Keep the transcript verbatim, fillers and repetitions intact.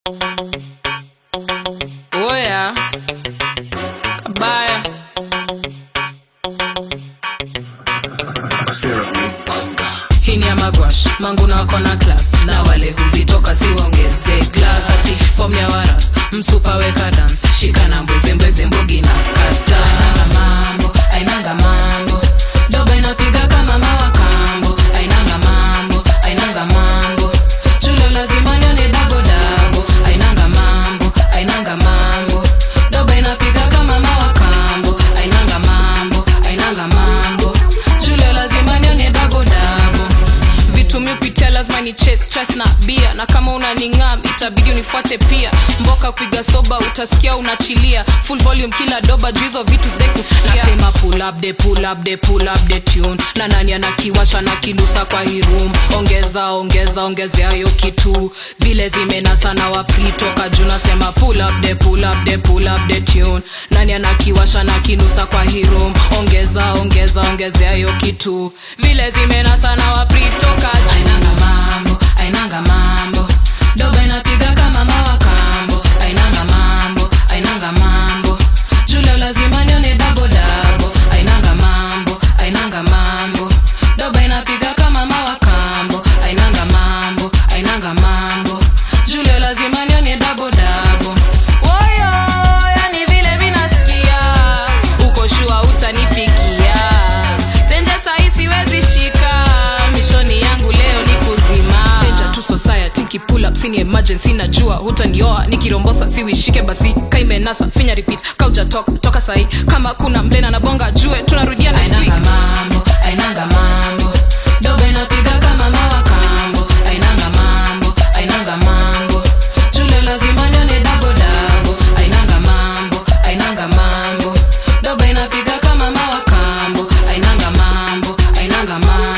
Oh yeah. Bye. Hii ni ya magwash, mangu na wako na class. Na wale huzitoka siwaongeze glass. Ati form ya waras, msupa weka dance. Shika na mbweze mbweze mbogi na kata. Ainanga mambo, ainanga mambo. Doba inapiga kama mawakambo. Ainanga mambo, ainanga mambo. Chulo lazima nione dabo dabo. Ainanga mambo, ainanga mambo. Doba inapiga kama mawakambo. Ainanga mambo, ainanga mambo. Chulo lazima nione dabo dabo. Vitu mi upitia lazima ni chase, stress na bia. Na kama unaningam itabidi unifuate pia. Mboka kupiga soba utasikia unachilia. Full volume kila doba juizo vitu sidai kusikia. Nasema pull up the pull up the pull up the tune. Na nani anakiwasha na kinusa kwa hii room. Ongeza ongeza ongezea yo kitu. Vile zimenasa na wapri toka juu. Nasema pull up the pull up the pull up the tune. Nani anakiwasha na kinusa kwa hii room. Ongeza ongeza ongezea yo kitu. Vile zimenasa na wapri toka juu. Ainanga mambo, ainanga mambo. Doba inapiga kama mawakambo. Ainanga mambo, ainanga mambo. Jule lazima nione dabo dabo. Ainanga mambo, ainanga mambo. Doba inapiga kama mawakambo. Ainanga mambo, ainanga mambo. Jule lazima nione dabo dabo. Woyo, yani vile minasikia. Uko shua utanifikia. Tenja sahi siwezi shika. Mishoni yangu leo ni kuzima. Tenja tu society niki pull up sini emergency. Najua hutanioa nikirombosa siwishike basi. Kaime nasa finya repeat kauja toka toka sahi. Kama kuna mblena na bonga jue tunarudia na ainanga mambo, ainanga mambo. Doba inapiga kama mawakambo. Ainanga mambo, ainanga mambo. Jule lazima nione dabo dabo. Ainanga mambo, ainanga mambo. Doba inapiga kama mawakambo. Ainanga mambo, ainanga mambo.